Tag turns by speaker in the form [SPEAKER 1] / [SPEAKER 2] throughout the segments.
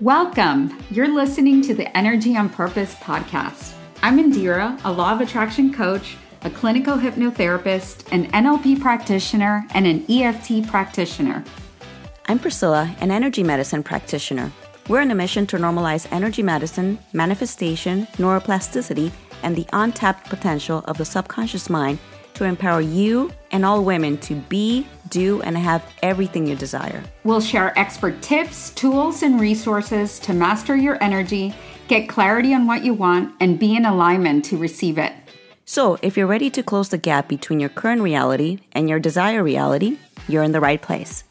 [SPEAKER 1] Welcome! You're listening to the Energy on Purpose podcast. I'm Indira, a law of attraction coach, a clinical hypnotherapist, an NLP practitioner, and an EFT practitioner.
[SPEAKER 2] I'm Priscilla, an energy medicine practitioner. We're on a mission to normalize energy medicine, manifestation, neuroplasticity, and the untapped potential of the subconscious mind to empower you and all women to be, do, and have everything you desire.
[SPEAKER 1] We'll share expert tips, tools, and resources to master your energy, get clarity on what you want, and be in alignment to receive it.
[SPEAKER 2] So, if you're ready to close the gap between your current reality and your desired reality, you're in the right place.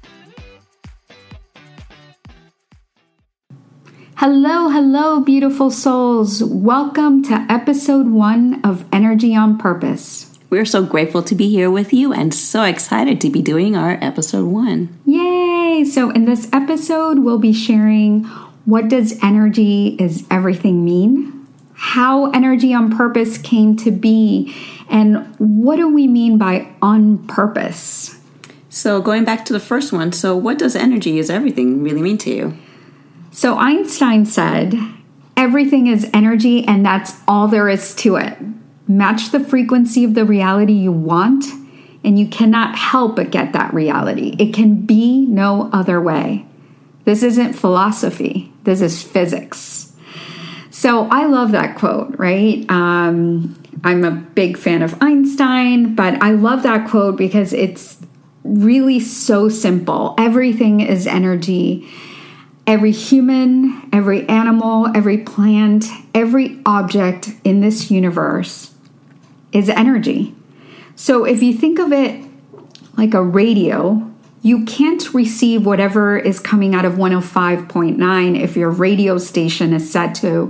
[SPEAKER 1] Hello, beautiful souls. Welcome to episode 1 of Energy on Purpose.
[SPEAKER 2] We're so grateful to be here with you and so excited to be doing our episode 1.
[SPEAKER 1] Yay! So in this episode, we'll be sharing what does energy is everything mean, how energy on purpose came to be, and what do we mean by on purpose?
[SPEAKER 2] So going back to the first one, so what does energy is everything really mean to you?
[SPEAKER 1] So Einstein said, everything is energy and that's all there is to it. Match the frequency of the reality you want, and you cannot help but get that reality. It can be no other way. This isn't philosophy. This is physics. So I love that quote, right? I'm a big fan of Einstein, but I love that quote because it's really so simple. Everything is energy. Every human, every animal, every plant, every object in this universe is energy. So if you think of it like a radio, you can't receive whatever is coming out of 105.9 if your radio station is set to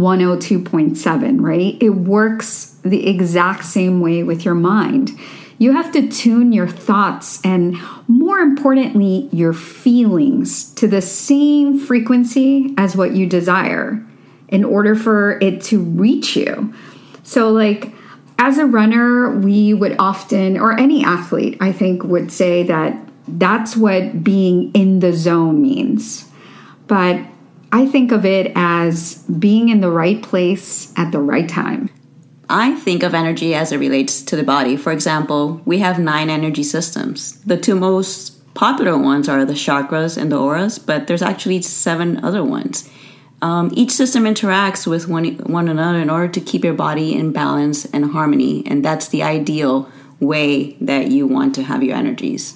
[SPEAKER 1] 102.7, right? It works the exact same way with your mind. You have to tune your thoughts and, more importantly, your feelings to the same frequency as what you desire in order for it to reach you. So, as a runner, we would often, or any athlete, I think, would say that that's what being in the zone means. But I think of it as being in the right place at the right time.
[SPEAKER 2] I think of energy as it relates to the body. For example, we have 9 energy systems. The 2 most popular ones are the chakras and the auras, but there's actually 7 other ones. Each system interacts with one another in order to keep your body in balance and harmony, and that's the ideal way that you want to have your energies.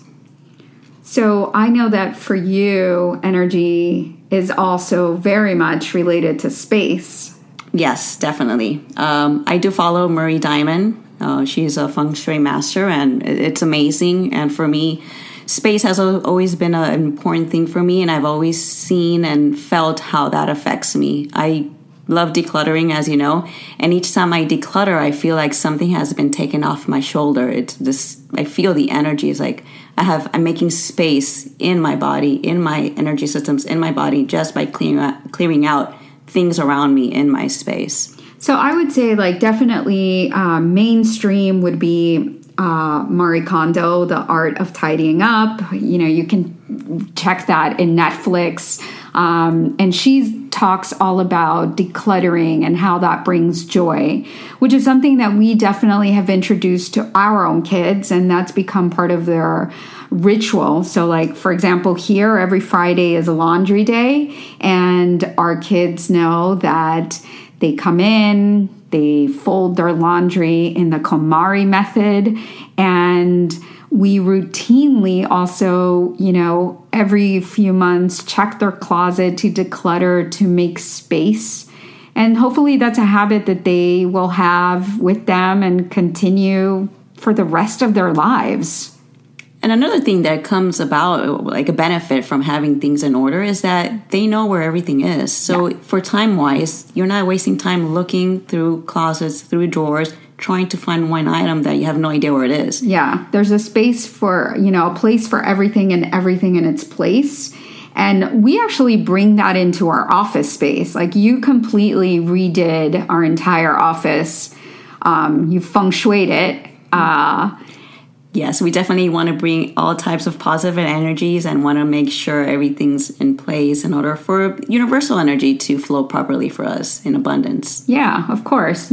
[SPEAKER 1] So I know that for you, energy is also very much related to space.
[SPEAKER 2] Yes, definitely. I do follow Marie Diamond. She's a feng shui master, and it's amazing. And for me, space has always been an important thing for me, and I've always seen and felt how that affects me. I love decluttering, as you know, and each time I declutter, I feel like something has been taken off my shoulder. It's this. I feel the energy is like I'm making space in my body, in my energy systems, in my body, just by clearing out things around me in my space.
[SPEAKER 1] So I would say definitely mainstream would be Marie Kondo, The Art of Tidying Up. You can check that in Netflix. And she talks all about decluttering and how that brings joy, which is something that we definitely have introduced to our own kids, and that's become part of their ritual. So for example, here every Friday is a laundry day, and our kids know that they come in, they fold their laundry in the KonMari method, and we routinely also, every few months check their closet to declutter, to make space. And hopefully that's a habit that they will have with them and continue for the rest of their lives.
[SPEAKER 2] And another thing that comes about, like a benefit from having things in order, is that they know where everything is. So for time-wise, you're not wasting time looking through closets, through drawers, trying to find one item that you have no idea where it is.
[SPEAKER 1] Yeah, there's a space for, a place for everything and everything in its place. And we actually bring that into our office space. You completely redid our entire office. You feng shuied it.
[SPEAKER 2] Yes, we definitely want to bring all types of positive energies and want to make sure everything's in place in order for universal energy to flow properly for us in abundance.
[SPEAKER 1] Yeah, of course.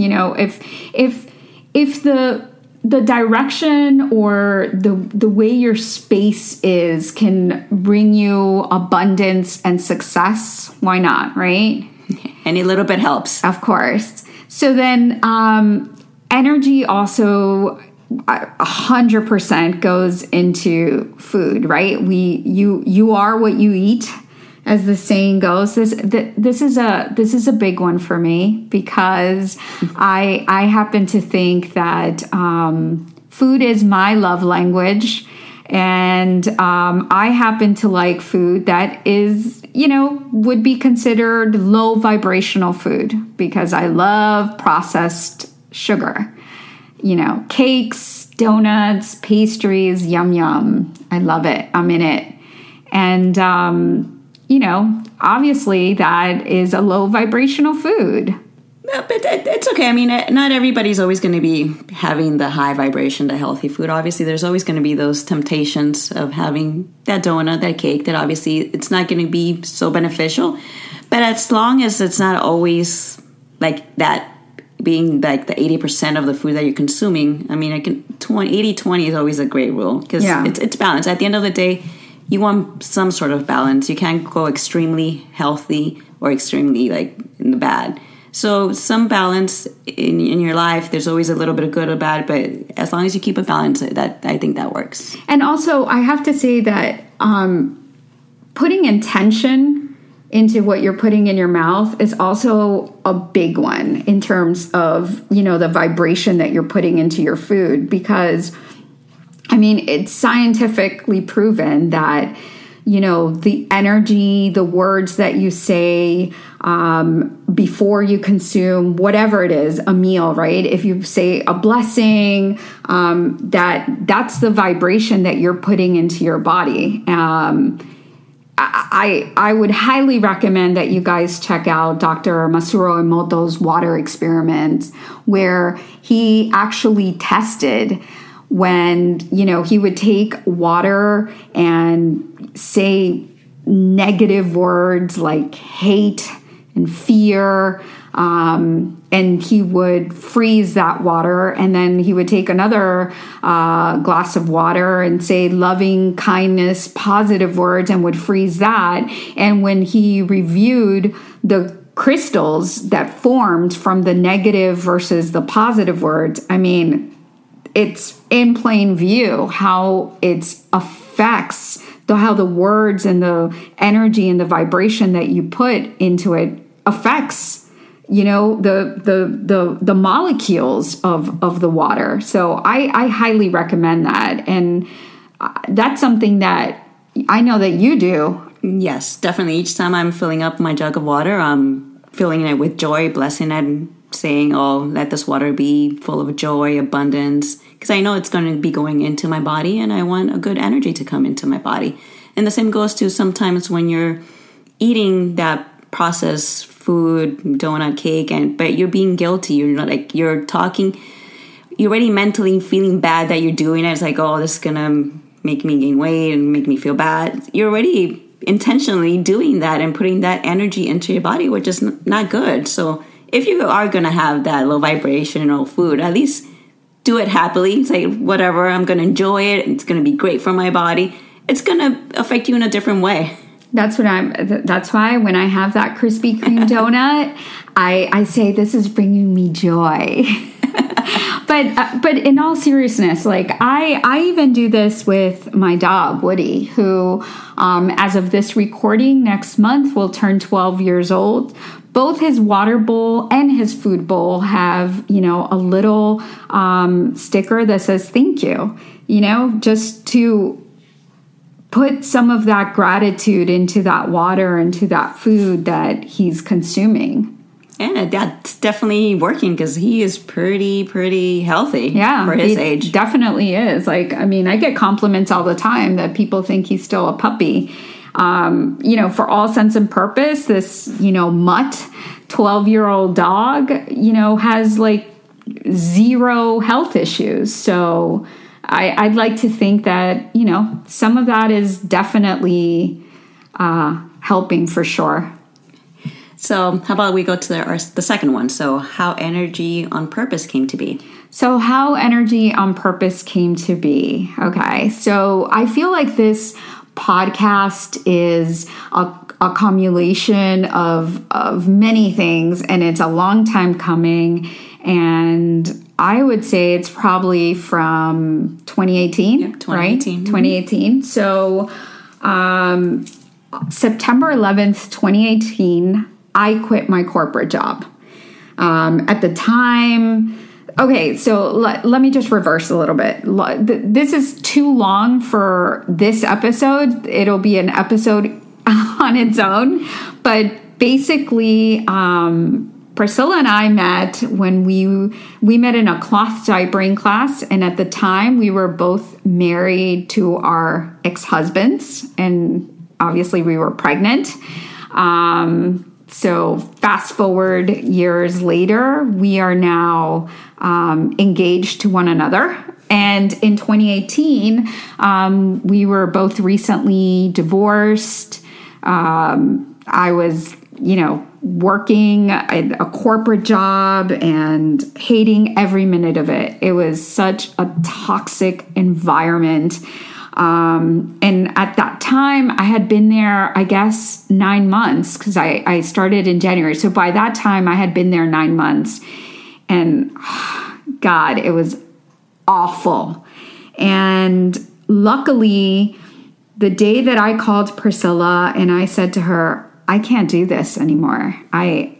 [SPEAKER 1] If the direction or the way your space is can bring you abundance and success, why not, right?
[SPEAKER 2] Any little bit helps.
[SPEAKER 1] Of course. So then energy also 100% goes into food, right? You are what you eat, as the saying goes. This is a big one for me because I happen to think that food is my love language, and I happen to like food that is, would be considered low vibrational food because I love processed sugar. Cakes, donuts, pastries, yum, yum. I love it. I'm in it. And, obviously that is a low vibrational food.
[SPEAKER 2] But it's okay. I mean, not everybody's always going to be having the high vibration, the healthy food. Obviously, there's always going to be those temptations of having that donut, that cake, that obviously it's not going to be so beneficial. But as long as it's not always like that, being like the 80% of the food that you're consuming, I mean, 80-20 is always a great rule because it's balanced. At the end of the day, you want some sort of balance. You can't go extremely healthy or extremely like in the bad. So some balance in your life, there's always a little bit of good or bad, but as long as you keep a balance, I think that works.
[SPEAKER 1] And also, I have to say that putting intention into what you're putting in your mouth is also a big one in terms of, the vibration that you're putting into your food. Because, I mean, it's scientifically proven that, the energy, the words that you say before you consume whatever it is, a meal, right? If you say a blessing, that's the vibration that you're putting into your body. I would highly recommend that you guys check out Dr. Masaru Emoto's water experiment, where he actually tested when, he would take water and say negative words like hate and fear, and he would freeze that water, and then he would take another glass of water and say loving, kindness, positive words, and would freeze that. And when he reviewed the crystals that formed from the negative versus the positive words, I mean, it's in plain view how it affects how the words and the energy and the vibration that you put into it affects, the molecules of the water. So I highly recommend that. And that's something that I know that you do.
[SPEAKER 2] Yes, definitely. Each time I'm filling up my jug of water, I'm filling it with joy, blessing it, saying, oh, let this water be full of joy, abundance, because I know it's going to be going into my body and I want a good energy to come into my body. And the same goes to sometimes when you're eating that processed food, donut, cake, but you're being guilty. You're not like, you're already mentally feeling bad that you're doing it. It's like, oh, this is going to make me gain weight and make me feel bad. You're already intentionally doing that and putting that energy into your body, which is not good. So if you are going to have that low vibrational food, at least do it happily. It's like, whatever, I'm going to enjoy it. It's going to be great for my body. It's going to affect you in a different way.
[SPEAKER 1] That's why when I have that Krispy Kreme donut, I say this is bringing me joy. But in all seriousness, like I even do this with my dog, Woody, who as of this recording next month will turn 12 years old. Both his water bowl and his food bowl have, a little sticker that says thank you, just to put some of that gratitude into that water, into that food that he's consuming.
[SPEAKER 2] And that's definitely working because he is pretty healthy for his age.
[SPEAKER 1] Definitely is. Like, I mean, I get compliments all the time that people think he's still a puppy. For all sense and purpose, this, mutt 12-year-old dog, has like zero health issues. So, I'd like to think that, some of that is definitely helping for sure.
[SPEAKER 2] So how about we go to the second one? So how energy on purpose came to be.
[SPEAKER 1] So how energy on purpose came to be. Okay. So I feel like this podcast is a accumulation of many things, and it's a long time coming. And I would say it's probably from 2018,
[SPEAKER 2] yep, 2018.
[SPEAKER 1] Right? 2018. So September 11th, 2018, I quit my corporate job. At the time, okay, so let me just reverse a little bit. This is too long for this episode. It'll be an episode on its own. But basically, Priscilla and I met when we met in a cloth diapering class. And at the time, we were both married to our ex-husbands. And obviously, we were pregnant. So fast forward years later, we are now engaged to one another. And in 2018, we were both recently divorced. I was, working a corporate job and hating every minute of it. It was such a toxic environment. And at that time, I had been there, I guess, 9 months because I started in January. So by that time, I had been there 9 months. And God, it was awful. And luckily, the day that I called Priscilla and I said to her, I can't do this anymore. I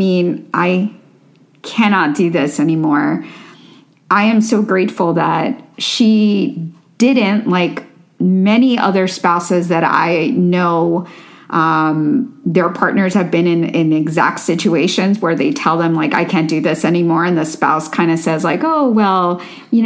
[SPEAKER 1] cannot do this anymore. I am so grateful that she didn't, like many other spouses that I know, their partners have been in exact situations where they tell them, like, I can't do this anymore. And the spouse kind of says, like, oh, well,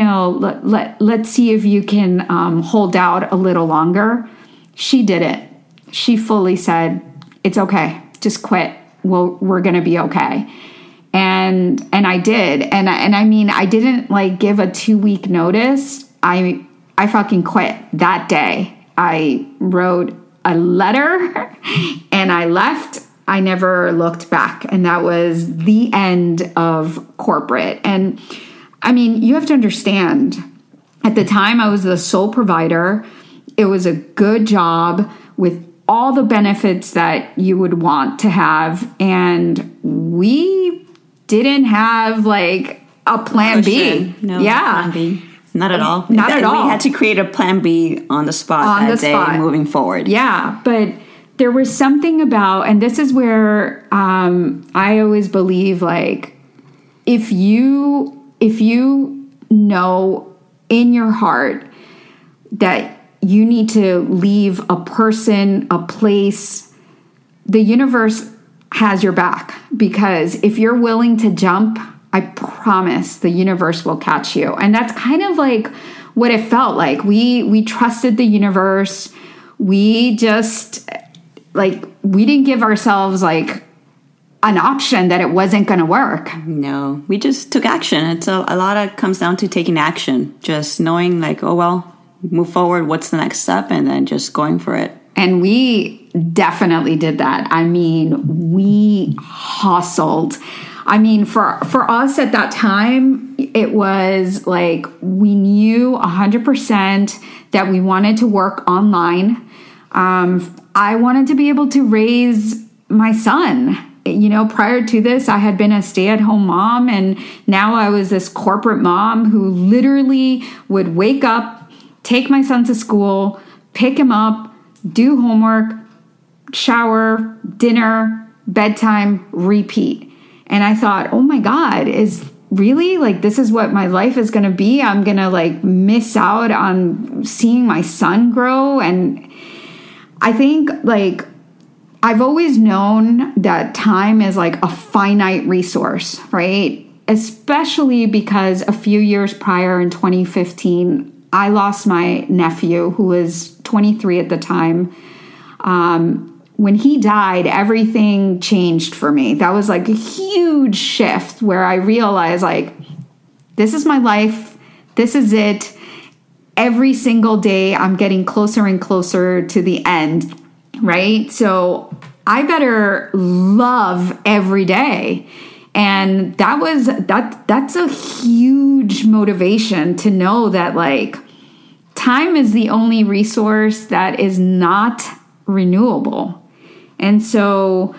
[SPEAKER 1] let's see if you can hold out a little longer. She did it. She fully said, it's okay. Just quit. We're going to be okay. And I did. And I mean, I didn't like give a 2-week notice. I fucking quit that day. I wrote a letter and I left. I never looked back. And that was the end of corporate. And I mean, you have to understand, at the time I was the sole provider. It was a good job with all the benefits that you would want to have. And we didn't have like a plan B.
[SPEAKER 2] No,
[SPEAKER 1] yeah.
[SPEAKER 2] Plan B. Not at all.
[SPEAKER 1] Not at all.
[SPEAKER 2] We had to create a plan B on the spot that day moving forward.
[SPEAKER 1] Yeah, but there was something about, and this is where I always believe, like, if you know in your heart that you need to leave a person, a place, the universe has your back. Because if you're willing to jump, I promise the universe will catch you. And that's kind of like what it felt like. We trusted the universe. We just, like, we didn't give ourselves, like, an option that it wasn't going to work.
[SPEAKER 2] No, we just took action. It's a lot of comes down to taking action. Just knowing, like, oh, well, move forward. What's the next step? And then just going for it.
[SPEAKER 1] And we definitely did that. I mean, we hustled. I mean, for us at that time, it was like we knew 100% that we wanted to work online. I wanted to be able to raise my son. Prior to this, I had been a stay-at-home mom, and now I was this corporate mom who literally would wake up, take my son to school, pick him up, do homework, shower, dinner, bedtime, repeat. And I thought, oh my God, is really, like, this is what my life is going to be? I'm going to, like, miss out on seeing my son grow. And I think, like, I've always known that time is like a finite resource, right? Especially because a few years prior in 2015, I lost my nephew, who was 23 at the time. When he died, everything changed for me. That was like a huge shift where I realized, like, this is my life. This is it. every single day I'm getting closer and closer to the end, right? So I better love every day. And that's a huge motivation to know that like time is the only resource that is not renewable. And so,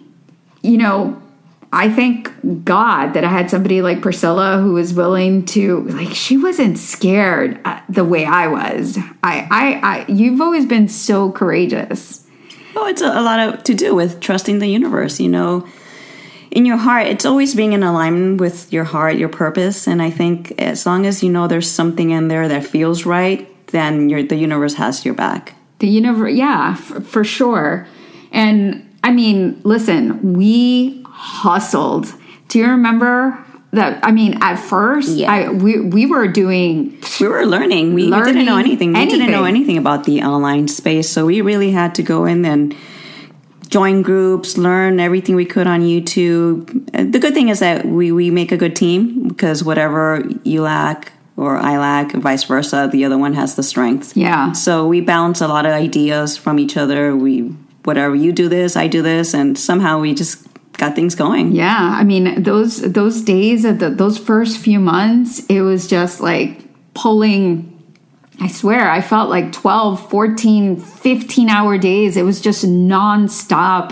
[SPEAKER 1] I thank God that I had somebody like Priscilla who was willing to, like, she wasn't scared the way I was. You've always been so courageous.
[SPEAKER 2] Oh, it's a lot to do with trusting the universe, In your heart, it's always being in alignment with your heart, your purpose. And I think as long as there's something in there that feels right, then the universe has your back.
[SPEAKER 1] The universe, yeah, for sure. And I mean, listen, we hustled. Do you remember that? I mean, at first,
[SPEAKER 2] yeah.
[SPEAKER 1] we were
[SPEAKER 2] learning. We didn't know anything. We didn't know anything about the online space. So we really had to go in and join groups, learn everything we could on YouTube. The good thing is that we make a good team, because whatever you lack or I lack, and vice versa, the other one has the strength.
[SPEAKER 1] Yeah.
[SPEAKER 2] So we bounce a lot of ideas from each other. Whatever you do this, I do this, and somehow we just got things going.
[SPEAKER 1] Yeah. I mean, those days of those first few months, it was just like pulling. I swear, I felt like 12, 14, 15-hour days. It was just nonstop,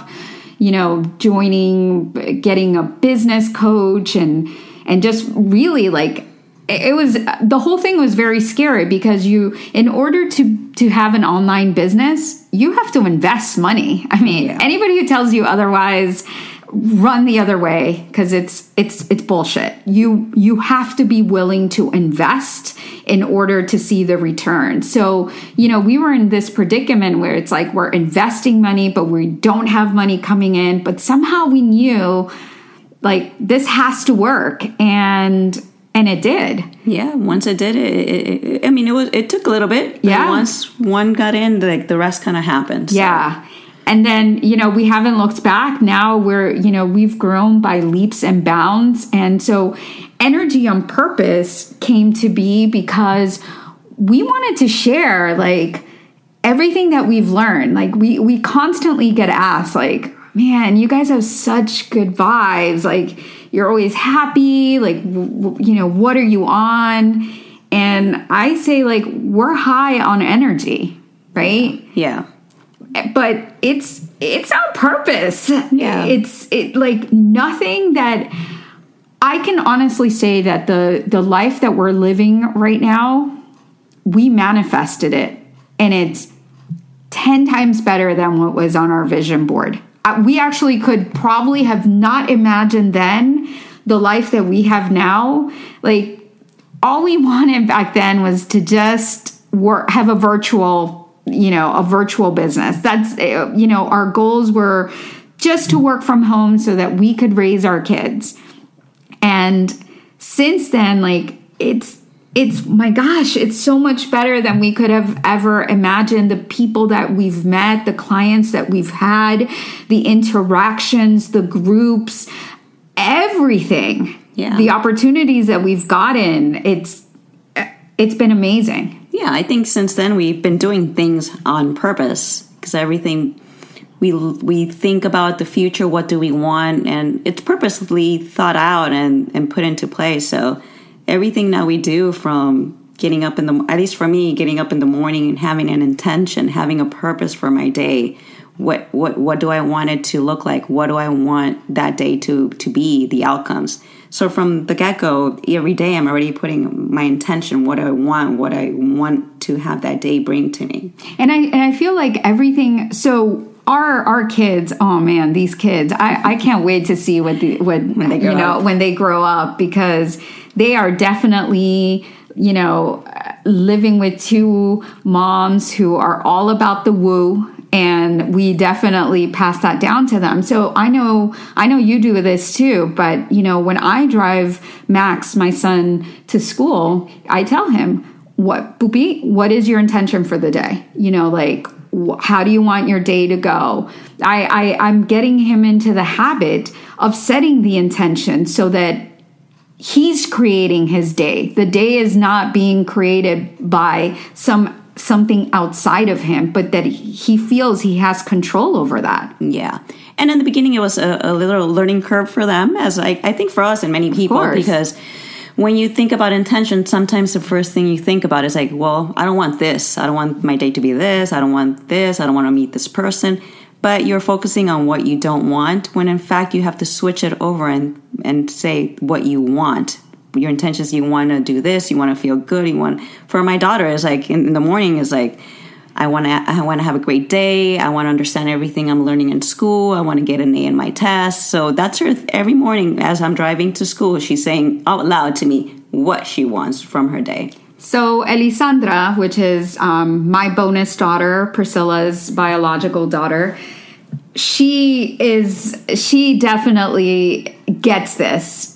[SPEAKER 1] joining, getting a business coach and just really like, it was, the whole thing was very scary, because in order to have an online business, you have to invest money. I mean, Anybody who tells you otherwise, run the other way, because it's bullshit. You have to be willing to invest in order to see the return. So, we were in this predicament where it's like we're investing money, but we don't have money coming in. But somehow we knew, like, this has to work, and it did.
[SPEAKER 2] Yeah, once it did, it took a little bit. But once one got in, like, the rest kind of happened. So.
[SPEAKER 1] Yeah. And then, we haven't looked back. Now we've grown by leaps and bounds. And so Energy on Purpose came to be because we wanted to share, like, everything that we've learned. Like, we constantly get asked, like, man, you guys have such good vibes. Like, you're always happy. Like, what are you on? And I say, like, we're high on energy, right?
[SPEAKER 2] Yeah.
[SPEAKER 1] But it's our purpose.
[SPEAKER 2] Yeah.
[SPEAKER 1] It's like nothing that I can honestly say that the life that we're living right now, we manifested it, and it's 10 times better than what was on our vision board. We actually could probably have not imagined then the life that we have now. Like, all we wanted back then was to just have a virtual business. That's, our goals were just to work from home so that we could raise our kids. And since then, like, it's my gosh, it's so much better than we could have ever imagined. The people that we've met, the clients that we've had, the interactions, the groups, everything.
[SPEAKER 2] Yeah.
[SPEAKER 1] The opportunities that we've gotten, it's been amazing.
[SPEAKER 2] Yeah, I think since then we've been doing things on purpose, because everything we think about the future, what do we want, and it's purposely thought out and put into place. So everything that we do, from getting up at least for me, getting up in the morning and having an intention, having a purpose for my day. What do I want it to look like? What do I want that day to be, the outcomes? So from the get-go, every day I'm already putting my intention, what I want to have that day bring to me.
[SPEAKER 1] And I feel like everything, so our kids, oh man, these kids, I can't wait to see when they grow up, because they are definitely, living with two moms who are all about the woo. And we definitely pass that down to them. So I know you do this too, but when I drive Max, my son, to school, I tell him, what is your intention for the day? How do you want your day to go? I'm getting him into the habit of setting the intention so that he's creating his day. The day is not being created by something outside of him, but that he feels he has control over that.
[SPEAKER 2] Yeah. And in the beginning, it was a little learning curve for them, as I think for us and many people, because when you think about intention, sometimes the first thing you think about is like, well, I don't want this. I don't want my day to be this. I don't want this. I don't want to meet this person. But you're focusing on what you don't want, when in fact you have to switch it over and say what you want. Your intentions, you want to do this, you want to feel good, for my daughter, is like in the morning is like, I want to have a great day. I want to understand everything I'm learning in school. I want to get an A in my test. So that's her every morning as I'm driving to school. She's saying out loud to me what she wants from her day.
[SPEAKER 1] So Elisandra, which is my bonus daughter, Priscilla's biological daughter, she definitely gets this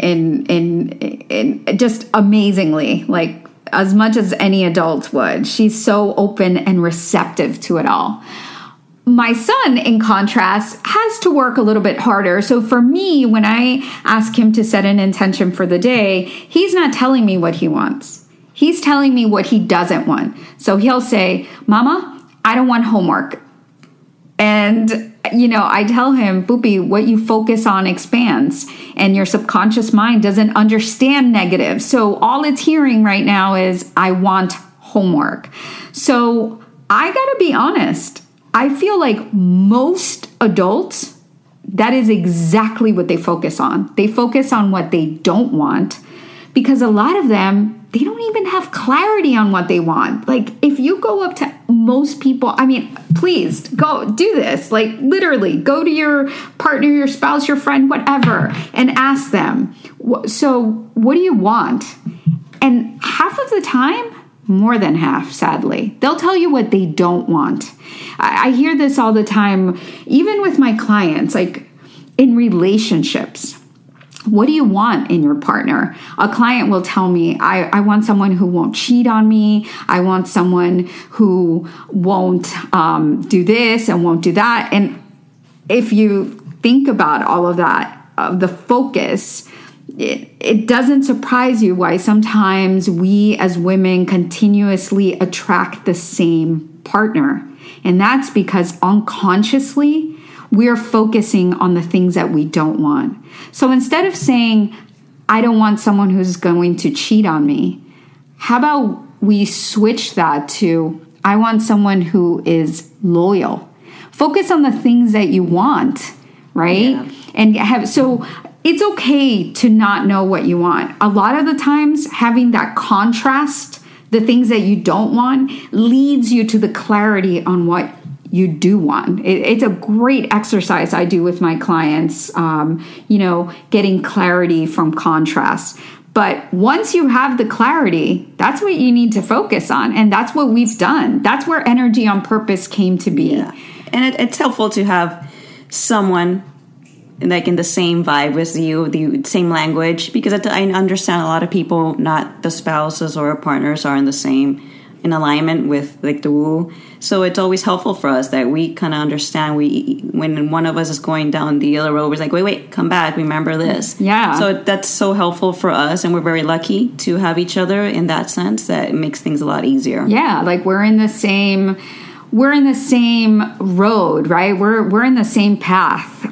[SPEAKER 1] in just amazingly, like as much as any adult would. She's so open and receptive to it all. My son, in contrast, has to work a little bit harder. So for me, when I ask him to set an intention for the day, he's not telling me what he wants. He's telling me what he doesn't want. So he'll say, Mama, I don't want homework. And, I tell him, Boopy, what you focus on expands, and your subconscious mind doesn't understand negative. So all it's hearing right now is, I want homework. So I got to be honest. I feel like most adults, that is exactly what they focus on. They focus on what they don't want, because a lot of them, they don't even have clarity on what they want. Like, if you go up to most people, please go do this. Like, literally, go to your partner, your spouse, your friend, whatever, and ask them, so what do you want? And half of the time, more than half, sadly, they'll tell you what they don't want. I hear this all the time, even with my clients, like in relationships. What do you want in your partner? A client will tell me, I want someone who won't cheat on me. I want someone who won't do this and won't do that. And if you think about all of that, the focus, it doesn't surprise you why sometimes we as women continuously attract the same partner. And that's because unconsciously, we're focusing on the things that we don't want. So instead of saying, I don't want someone who's going to cheat on me, how about we switch that to, I want someone who is loyal. Focus on the things that you want, right? Yeah. And so it's okay to not know what you want. A lot of the times, having that contrast, the things that you don't want, leads you to the clarity on what you do want. It's a great exercise I do with my clients, getting clarity from contrast. But once you have the clarity, that's what you need to focus on. And that's what we've done. That's where Energy on Purpose came to be.
[SPEAKER 2] Yeah. And it's helpful to have someone like in the same vibe with you, the same language, because I understand a lot of people, not the spouses or partners, are in alignment with like the woo. So it's always helpful for us that we kind of understand when one of us is going down the other road, we're like, wait, come back, remember this.
[SPEAKER 1] Yeah.
[SPEAKER 2] So that's so helpful for us, and we're very lucky to have each other in that sense. That it makes things a lot easier.
[SPEAKER 1] Yeah, like we're in the same road, right? We're in the same path.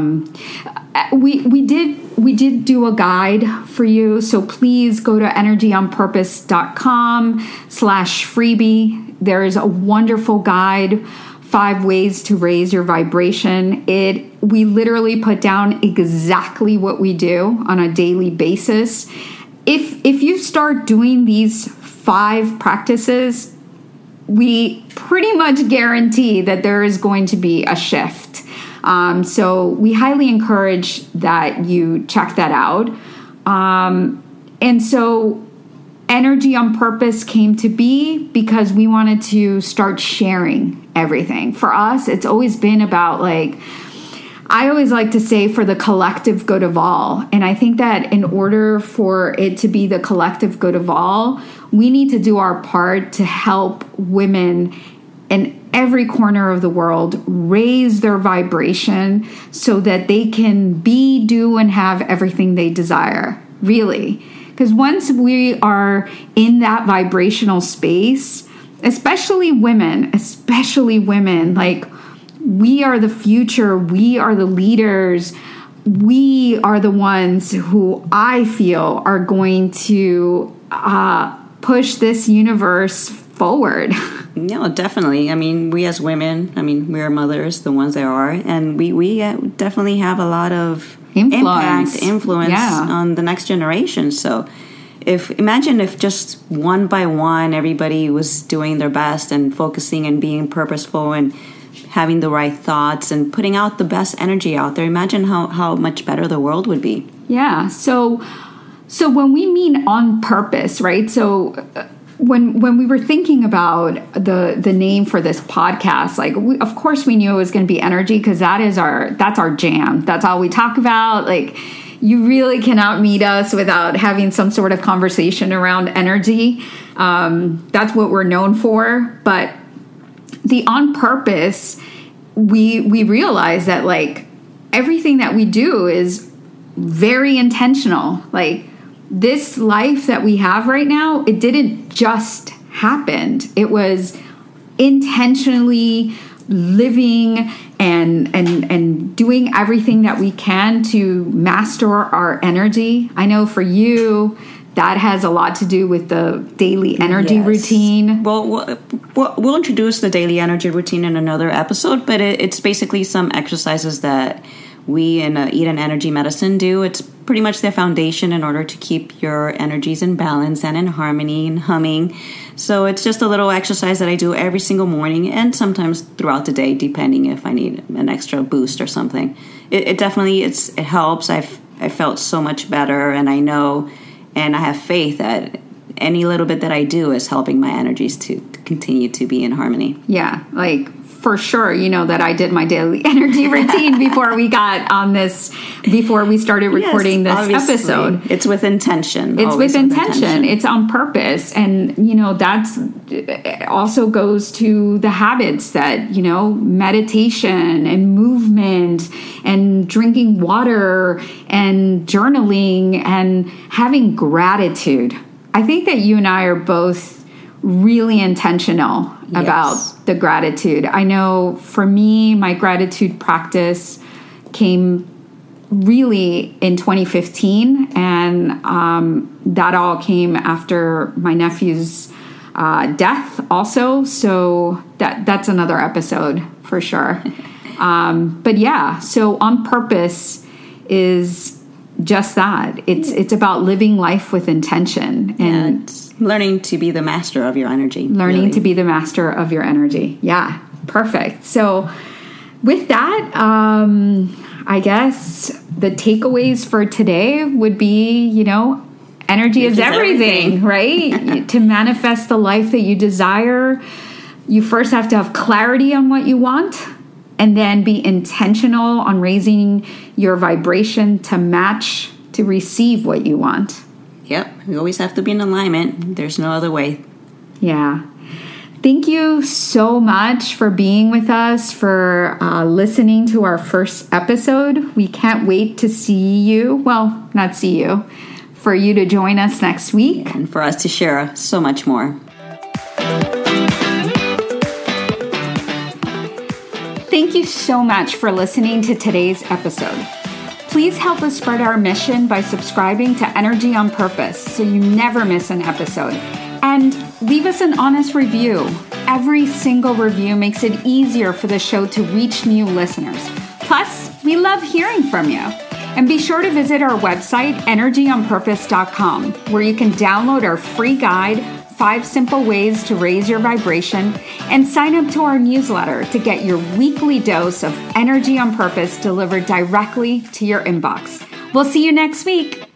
[SPEAKER 1] We did do a guide for you, so please go to energyonpurpose.com/freebie. There is a wonderful guide, 5 ways to raise your vibration. We literally put down exactly what we do on a daily basis. If you start doing these 5 practices, we pretty much guarantee that there is going to be a shift. So we highly encourage that you check that out. And so Energy on Purpose came to be because we wanted to start sharing everything. For us, it's always been about I always like to say, for the collective good of all. And I think that in order for it to be the collective good of all, we need to do our part to help women in every corner of the world raise their vibration so that they can be, do, and have everything they desire. really. Because once we are in that vibrational space, especially women, like, we are the future, we are the leaders, we are the ones who I feel are going to push this universe forward.
[SPEAKER 2] Yeah, definitely. I mean, we as women, we are mothers, the ones that are, and we definitely have a lot of influence on the next generation. So imagine if just one by one everybody was doing their best and focusing and being purposeful and having the right thoughts and putting out the best energy out there. Imagine how much better the world would be.
[SPEAKER 1] Yeah. So when we mean on purpose, right? So when we were thinking about the name for this podcast, like, of course we knew it was going to be energy, because that's our jam. That's all we talk about. Like, you really cannot meet us without having some sort of conversation around energy. That's what we're known for. But the on purpose, we realize that, like, everything that we do is very intentional. Like, this life that we have right now, it didn't just happen. It was intentionally living and doing everything that we can to master our energy. I know for you, that has a lot to do with the daily energy routine.
[SPEAKER 2] Well, we'll introduce the daily energy routine in another episode, but it's basically some exercises that we in Eden Energy Medicine do. It's pretty much the foundation in order to keep your energies in balance and in harmony and humming. So it's just a little exercise that I do every single morning and sometimes throughout the day, depending if I need an extra boost or something. It definitely it helps. I felt so much better, and I know and I have faith that any little bit that I do is helping my energies to continue to be in harmony.
[SPEAKER 1] Yeah, like, for sure, you know that I did my daily energy routine before we got on this, before we started recording this episode.
[SPEAKER 2] It's with intention.
[SPEAKER 1] It's with intention. It's on purpose. And, that's also goes to the habits that, meditation and movement and drinking water and journaling and having gratitude. I think that you and I are both really intentional about the gratitude. I know for me, my gratitude practice came really in 2015, and that all came after my nephew's death also. So that's another episode for sure. But yeah, so on purpose is just that. It's about living life with intention and
[SPEAKER 2] learning to be the master of your energy.
[SPEAKER 1] To be the master of your energy. Yeah, perfect. So with that, I guess the takeaways for today would be, energy is everything, right? To manifest the life that you desire, you first have to have clarity on what you want, and then be intentional on raising your vibration to match, to receive what you want.
[SPEAKER 2] Yep, we always have to be in alignment. There's no other way.
[SPEAKER 1] Yeah. Thank you so much for being with us, for listening to our first episode. We can't wait to see you. Well, not see you. For you to join us next week.
[SPEAKER 2] And for us to share so much more.
[SPEAKER 1] Thank you so much for listening to today's episode. Please help us spread our mission by subscribing to Energy on Purpose so you never miss an episode. And leave us an honest review. Every single review makes it easier for the show to reach new listeners. Plus, we love hearing from you. And be sure to visit our website, energyonpurpose.com, where you can download our free guide, 5 simple ways to raise your vibration, and sign up to our newsletter to get your weekly dose of Energy on Purpose delivered directly to your inbox. We'll see you next week.